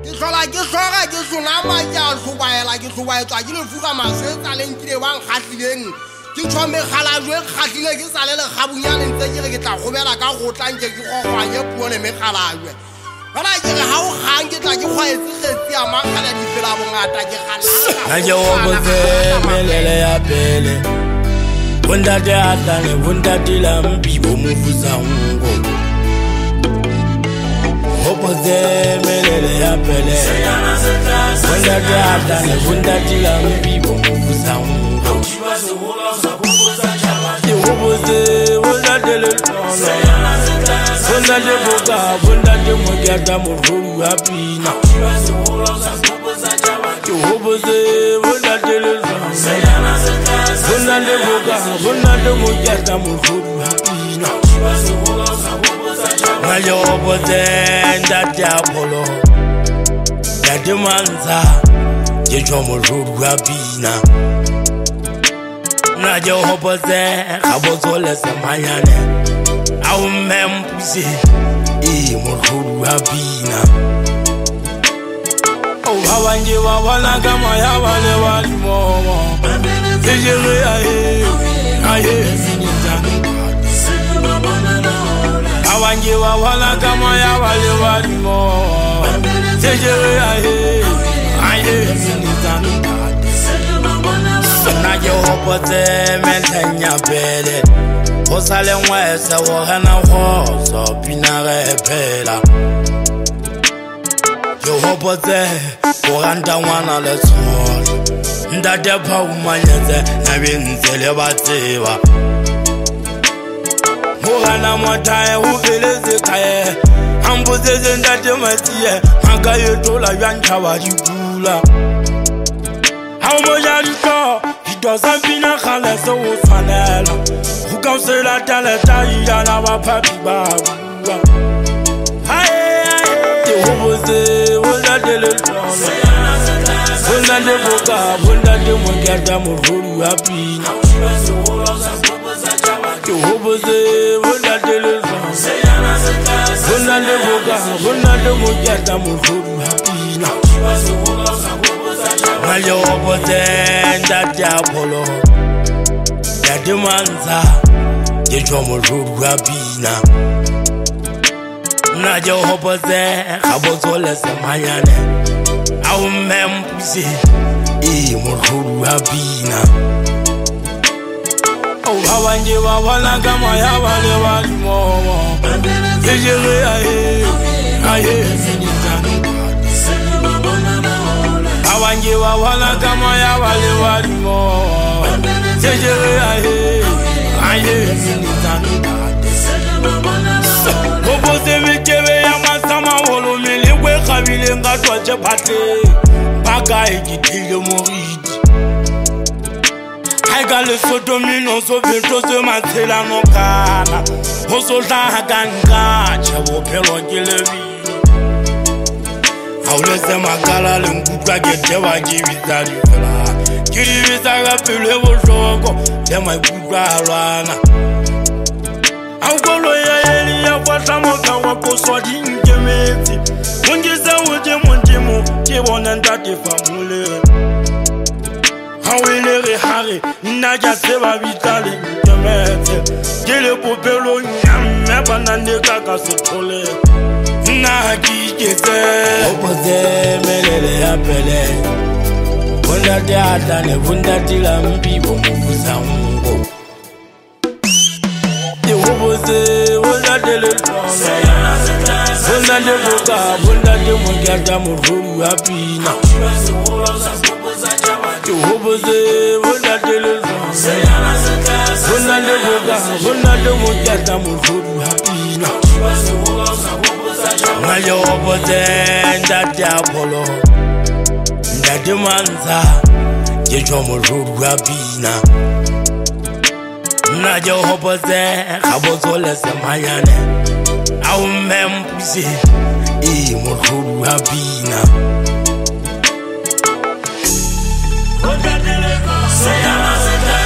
ke hlola ke sonama ke a hlobaela ke hlobaetswa ke lefuka maswe tsa leng ke le bang khatlileng ke tshwa meghalajwe khatlile ke sa le lekgabunyane ntse ke re ke tla gobela ka gotlang ke gogwanye puo le meghalajwe bana ke re ha o gang ke tla ke kgwaetse kgetsi ya makgala di fela bongata ke galala ha ke o botse melele ya pele bondate atane bondate lampi bo mofusa ngo Hopoze melele ya pele bondate atane bondate lampi bo mofusa ngo Hopoze bondate le tono bondate boka bondate modiata moruru apina Hopoze bondate le tono bondate boka bondate modiata moruru apina Mayo bote ndate apolo Ndate manza Jejo moruru apina Naje hopoze Kabozole semanyane Au mempuse moruru apina Wawanje wawana kama ya wale walimomo Sejere aye sinita Wawanje wawana kama ya wale walimomo Sejere aye sinita Naje hopote mentenya pele Osale mwese wogana hoso pinare pela Yo hopote woganda wana le tsolo Ndate pa umanyeze na binzele batseba Wogana mwatae uveleze kaye Ambuzeze ndate matiye Makaye tola yancha wajibula Hau moja dito Hito zampina khale se uswanela Ukausela taleta Iyana wapapi babuwa Hopoze bondate le tono bondate boka bondate modiata moruru apina Hopoze bondate le tono bondate boka bondate modiata moruru apina Mayo bote ndate apolo Ndate manza Jejo moruru apina Naje hopoze Kabozole semanyane Au mempuse moruru apina Wawanje wawana kama ya wale walimomo Sejere aye sinita Wawanje wawana kama ya wale walimomo Sejere aye sinita Hopoze mikebe ya masama wolo milikwe kabile nga twache pate Baka ekitile moridi Haika le sodomino so vito se matela no kana Hosolta hakanga chabo pelo kilevi Haulese makala le mkuka gete wajibitali wala Kiribisa kapile woshoko Tema ikuka alwana Aukolo ya eli ya wata moka wako swadi nkemeti Mungisa uje munjimu Kibona ndate famule Hawelere hare Naja seba vitale nkemeti Kile popelo nyame Banande kaka setole Nakikeze Hopoze melele ya pele Bondate atane bondate lampi Bomufusa ngo Hopoze bondate le tono bondate boka bondate modiata moruru apina Hopoze bondate le tono bondate boka bondate modiata moruru apina Mayo hopoze ndate apolo Ndate manza Jejo moruru apina Naje hopoze Kabozole semanyane Au mempuse moruru apina